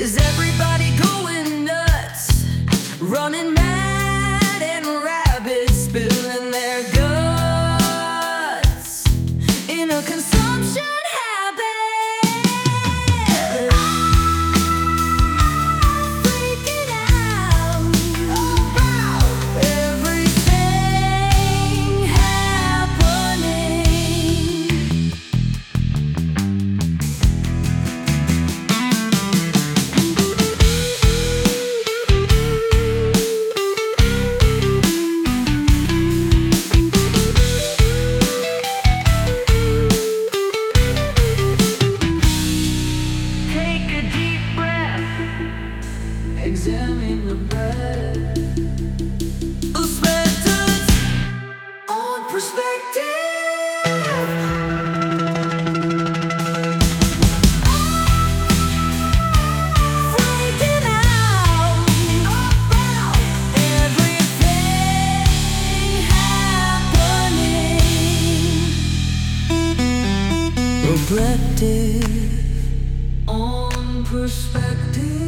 Is everybody going nuts? Running mad and rabid, spilling their guts in a consumption habit. Freaking out, everything happening. Take a deep breath, examine the breath. Perspectives on perspective. Freaking out, everything happening. Reflective on perspective.